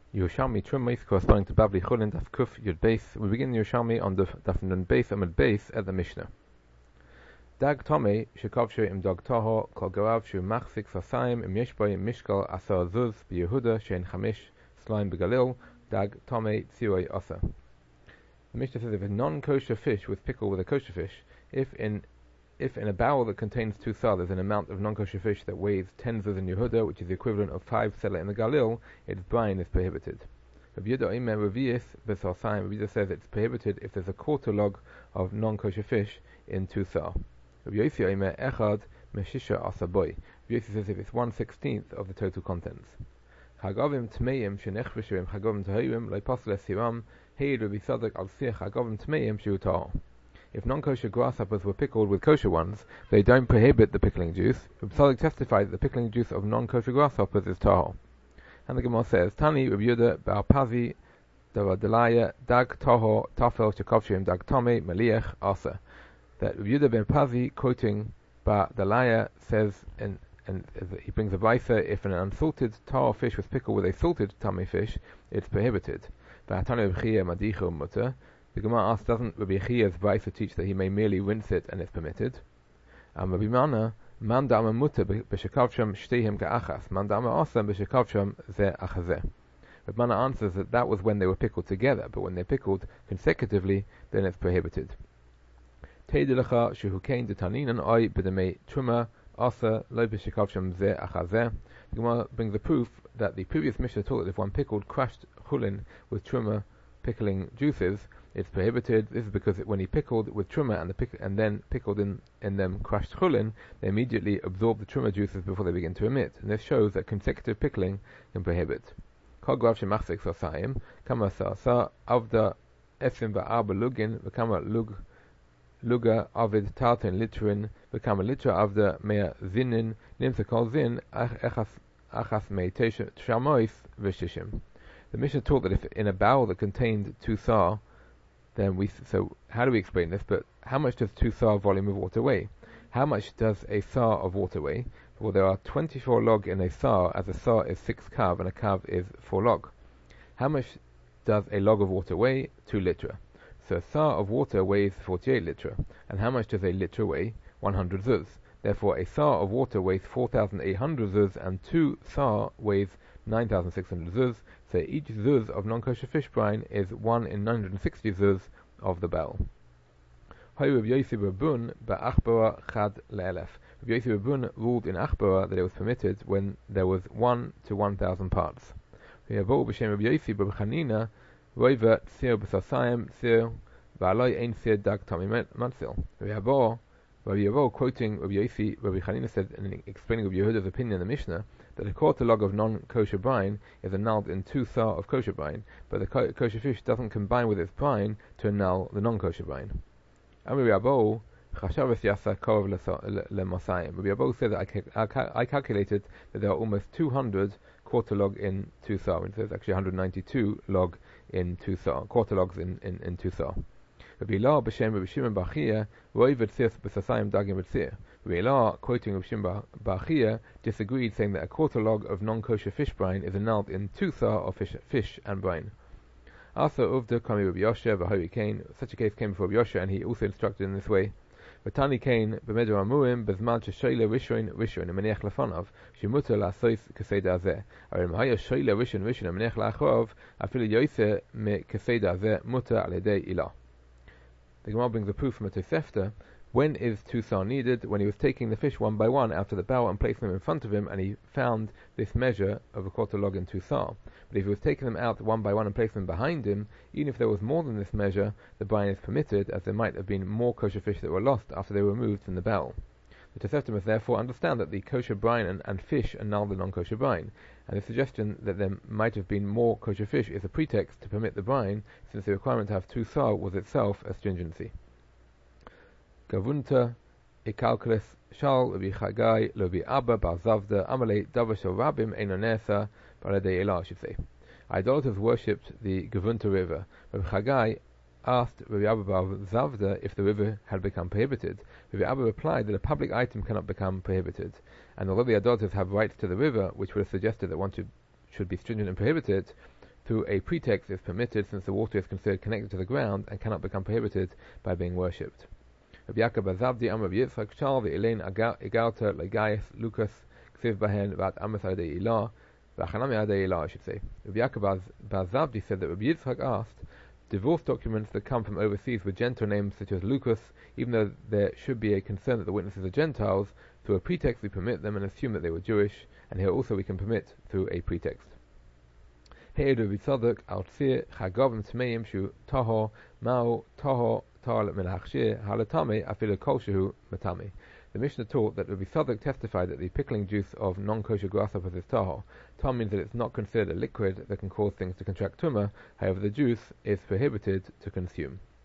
Yerushalmi Trumais corresponding to Bavli Chulin Daf Kuf Yud Beis. We begin Yerushalmi on Daf Nun Beis Amud Beis at the Mishnah. Dag Tomei Shekavshe im Dag Toho Kol Garav Shu Machzik Sasayim im Yeshbay Mishkal Asar Zuz BeYehuda Shein Chamish Slaim Begalil Dag Tomei Tzioi Asa. The Mishnah says if a non-kosher fish was pickled with a kosher fish, if in a barrel that contains 2 sar there's an amount of non-kosher fish that weighs 10 zuz in Yehuda, which is the equivalent of 5 selah in the Galil, its brine is prohibited. Rabbi Yehuda says it's prohibited if there's a quarter log of non-kosher fish in 2 sar. Rabbi Yossi echad meshisha asaboy. Rabbi Yossi says if it's 1/16 of the total contents. Chagavim tmeim shenechveshim chagavim tahayim leipasel esiram heid Rabbi Sadak al sir chagavim tmeim shiutar. If non-kosher grasshoppers were pickled with kosher ones, they don't prohibit the pickling juice. Rabbi Sadak testified that the pickling juice of non-kosher grasshoppers is tahor. And the Gemara says, Tani Rabbi Yehuda ba'arpazi davar dag tahor tafel shekavshim dag tome meliach asa. That Rabbi Yehuda ben Pazi, quoting Ba'dalaya, says, and he brings a brisa, if an unsalted tahor fish was pickled with a salted tame fish, it's prohibited. V'atani Rabbi Chia madichu mutter. The Gemara asks, doesn't Rabbi Chia's brisa teach that he may merely rinse it and it's permitted? Rabbi Mana, man da'ama mutter b'shekavsham shteihem ka'achas, man da'ama asam b'shekavsham ze achazeh. Rabbi Mana answers that was when they were pickled together, but when they're pickled consecutively, then it's prohibited. Teidelecha shehukein detaninan oi b'demei truma asa lo b'shekavsham ze achazeh. The Gemara brings the proof that the previous Mishnah taught that if one pickled crushed chulin with truma pickling juices, it's prohibited. This is because when he pickled with truma and then pickled in them crushed chulin, they immediately absorb the truma juices before they begin to emit, and this shows that consecutive pickling can prohibit. Kol grav shemachzik sasayim kama sasa avda esim va'arba lugin v'kama luga avid tartin litrin v'kama litra avda mea zinin nimsa kol zin achas mei tesha shamois v'shishim. The Mishnah taught that if in a barrel that contained 2 sar, then so how do we explain this? But how much does 2 sar volume of water weigh? How much does a sar of water weigh? Well, there are 24 log in a sar, as a sar is 6 kav and a kav is 4 log. How much does a log of water weigh? 2 litra. So a sar of water weighs 48 litra. And how much does a litra weigh? 100 zuz. Therefore, a sar of water weighs 4,800 zuz, and 2 sar weighs 9,600 zuz. So each zuz of non-kosher fish brine is 1 in 960 zuz of the barrel. Rabbi Yossi Rabun ba'achbara chad le'elef. Rabbi Yossi Rabun ruled in Achbara that it was permitted when there was 1 to 1,000 parts. Rabbi b'shem Rabbi Yossi b'chanina roiva tzir b'sasayim tzir v'aloi ein tzir dag tami matzil. Rabbi Yavo, quoting Rabbi Yossi, Rabbi Chanina said, and explaining Rabbi Yehuda's opinion in the Mishnah, that a quarter log of non-kosher brine is annulled in 2 sar of kosher brine, but the kosher fish doesn't combine with its brine to annul the non-kosher brine. Rabbi Yavo said that I calculated that there are almost 200 quarter log in 2 sar, and there's actually 192 log in 2 sar, quarter logs in 2 sar. Rabbi Elah b'shem Rabbi Shimon bar Chiyah roiv tzir b'sasayim dagim v'tzir. Rabbi Elah, quoting Rabbi Shimon bar Chiyah, disagreed, saying that a quarter log of non-kosher fish brine is annulled in 2 sar of fish and brine. Asa uvda kami Rabbi Yosha v'hori kain. Such a case came before Rabbi Yosha, and he also instructed in this way. V'tani kain b'meder amurim b'zman sheshoyle rishon emeniach lefanav shemuter la'asos keseda zeh. Arim haya shoyle rishon emeniach la'achov afilu yoyse me keseda zeh muter al yedei ilah. The Gemara brings a proof from a Tosefta. When is 2 sar needed? When he was taking the fish one by one out of the barrel and placing them in front of him, and he found this measure of a quarter log in 2 sar. But if he was taking them out one by one and placing them behind him, even if there was more than this measure, the brine is permitted, as there might have been more kosher fish that were lost after they were removed from the barrel. The Tosefta must therefore understand that the kosher brine and fish annul the non-kosher brine, and the suggestion that there might have been more kosher fish is a pretext to permit the brine, since the requirement to have 2 sar was itself a stringency. Gavunta ikalkulis shal Rabbi Chagai Rabbi Abba bar Zavda Amalei Davashal Rabim Einonesa Baladei Elah, I should say. Idolaters worshipped the Gavunta river. Rabbi Chagai asked Rabbi Abba bar Zavda if the river had become prohibited. Rabbi Abba replied that a public item cannot become prohibited, and although the idolaters have rights to the river, which would have suggested that one should be stringent and prohibit it, through a pretext is permitted, since the water is considered connected to the ground and cannot become prohibited by being worshipped. Rabbi Yaakov bar Zabdi Amar Rabbi Yitzchak Shal v'Elain Igarta Legayis Lukas Ksiv Bahen Vat Amas Adei Ilah V'Achanami Adei Ilah, I should say. Rabbi Yaakov bar Zabdi said that Rabbi Yitzchak asked, divorce documents that come from overseas with Gentile names such as Lucas, even though there should be a concern that the witnesses are Gentiles, through a pretext we permit them and assume that they were Jewish, and here also we can permit through a pretext. The Mishnah taught that Rabbi Tzadok testified that the pickling juice of non-kosher grasshoppers is tahor. Tahor means that it's not considered a liquid that can cause things to contract tumah, however the juice is prohibited to consume.